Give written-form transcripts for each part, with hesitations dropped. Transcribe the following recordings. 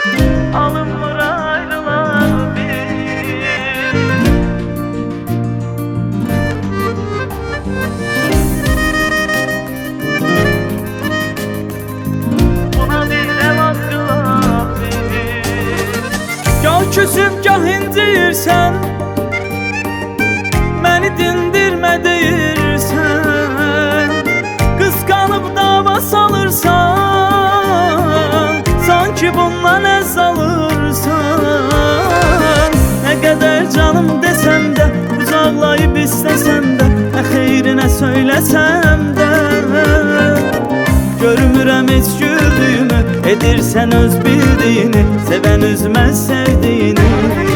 alınmır ayrılan buna bir revaz kılan gah küsüp gah incirsən, məni dindirmə deyirsən, qısqanıb dava salırsan, sanki bundan əz alırsan. Nə qədər canım desəm də, qucaqlayıb istəsəm də, nə xeyrinə söyləsəm də, görmürəm heç güldüyümü, edirsən öz bildiyini, sevən üzməz sevdiyini.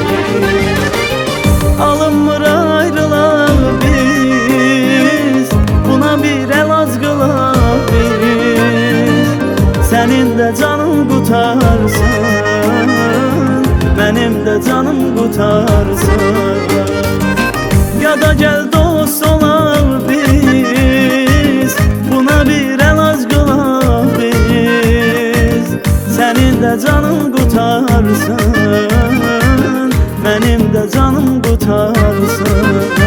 Alınmır ayrılaq biz, buna bir əlac qılaq biz. Sənin də canın qutarsın, mənim də canım qutarsın. Ya da gəl dost olaq biz, buna bir əlac qılaq biz. Sənin də canın qutarsın, mənim də canım qutarsın.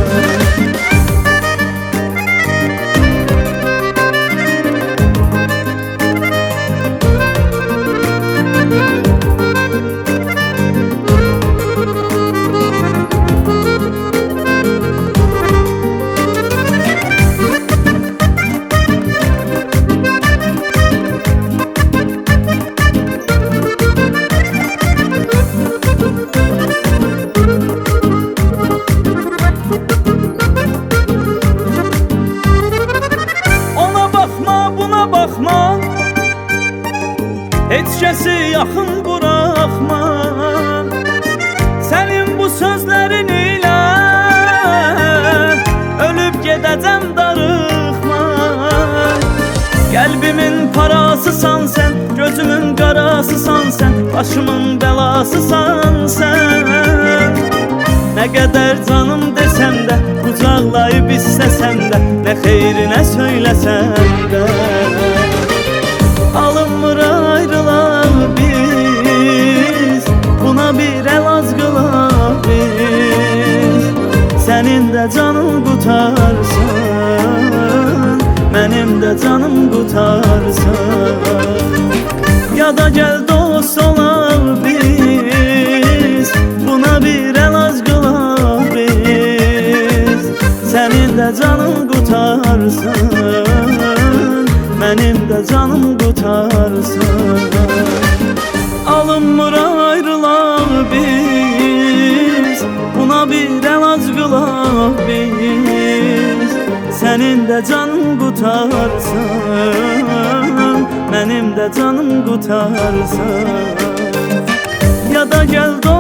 Heç kəsi yaxın buraxma, sənin bu sözlərin ilə ölüb gedəcəm darıxma. Qəlbimin parasısan sən, gözümün qarasısan sən, başımın bəlasısan sən. Nə qədər canım desəm də, qucaqlayıb istəsəm də, nə xeyrinə söyləsəm də, alınmır ayrılaq biz, buna bir əlac qılaq biz. Sənin də canın qutarsın, mənim də canım qutarsın. Ya da gəl dost olaq biz, buna bir əlac qılaq biz. Sənin də canın qutarsın, mənim də canım qutarsın. Alınmır ayrılaq biz, buna bir əlac qılaq biz. Sənin də canın qutarsın, mənim də canım qutarsın. Ya da gəl